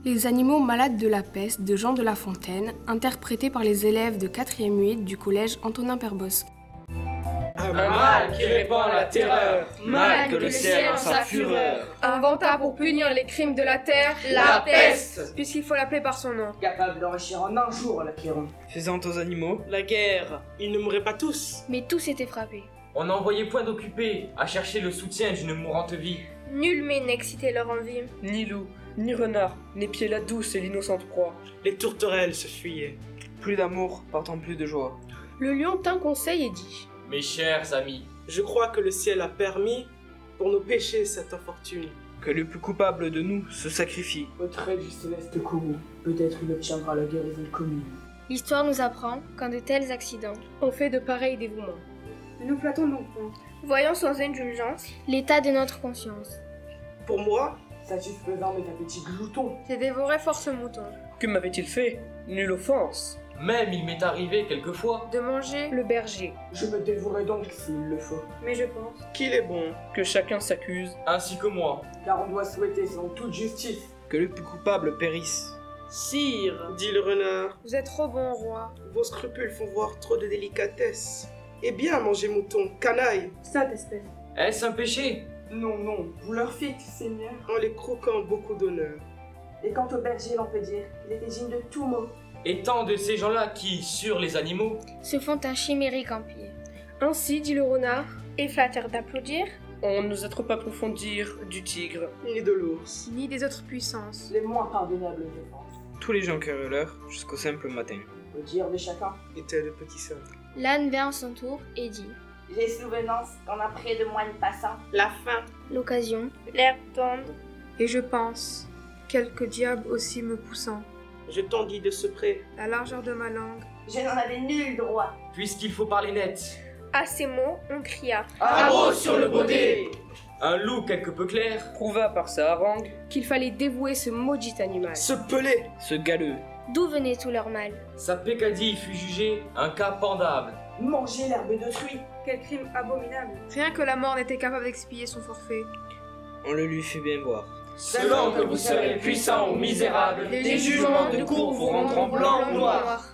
Les animaux malades de la peste de Jean de La Fontaine, interprété par les élèves de 4e 8 du collège Antonin Perbosque. Un mal qui répand la terreur, mal que le ciel en sa fureur. Inventa pour punir les crimes de la terre, La peste, puisqu'il faut l'appeler par son nom. Capable d'enrichir en un jour l'acquérant. Faisant aux animaux la guerre, ils ne mourraient pas tous. Mais tous étaient frappés. On n'envoyait point d'occupés à chercher le soutien d'une mourante vie. Nul mets n'excitait leur envie. Ni loup, ni renard, n'épiaient la douce et l'innocente proie. Les tourterelles se fuyaient. plus d'amour, partant plus de joie. Le lion tint conseil et dit: Mes chers amis, Je crois que le ciel a permis pour nos péchés cette infortune. Que le plus coupable de nous se sacrifie. Au trait du céleste courroux, peut-être il obtiendra la guérison commune. L'histoire nous apprend qu'en de tels accidents, on fait de pareils dévouements. Ne nous flattons donc point. voyons sans indulgence l'état de notre conscience. Pour moi, Satisfaisant mes appétits gloutons. J'ai dévoré force mouton. Que m'avait-il fait? Nulle offense. même il m'est arrivé quelquefois De manger, Le berger. Je me dévorerai donc s'il le faut. mais je pense. qu'il est bon. Que chacun s'accuse. ainsi que moi. Car on doit souhaiter selon toute justice. Que le plus coupable périsse. Sire, dit le renard, Vous êtes trop bon, roi. vos scrupules font voir trop de délicatesse. Eh bien, mangez mouton, canaille, Sainte espèce. Est-ce un péché? Non, non, vous leur fîtes, Seigneur. en les croquant beaucoup d'honneur. Et quant au berger, l'on peut dire, il était digne de tout mot. Et tant de ces gens-là qui, sur les animaux, Se font un chimérique empire. Ainsi, dit le renard, Et flatteur d'applaudir, On n'osait trop approfondir du tigre. Ni de l'ours. Ni des autres puissances. Les moins pardonnables offenses. Tous les gens querelleurs jusqu'au simple matin. Au dire de chacun. Était le petit saint. l'âne vint à son tour et dit: J'ai souvenance qu'en après de moines passants, La faim. L'occasion, l'herbe tendre, Et je pense, quelque diable aussi me poussant, Je tendis de ce près. la largeur de ma langue, je n'en avais nul droit. puisqu'il faut parler net, à ces mots, on cria. Haro sur le baudet! Un loup quelque peu clair, Prouva par sa harangue. qu'il fallait dévouer ce maudit animal. Ce pelé. Ce galeux. D'où venait tout leur mal? sa pécadille fut jugée un cas pendable. Manger l'herbe d'autrui. quel crime abominable. Rien que la mort n'était capable d'expier son forfait. On le lui fait bien voir. Selon que vous serez puissant ou misérable, des jugements de cour vous rendront blanc ou noir.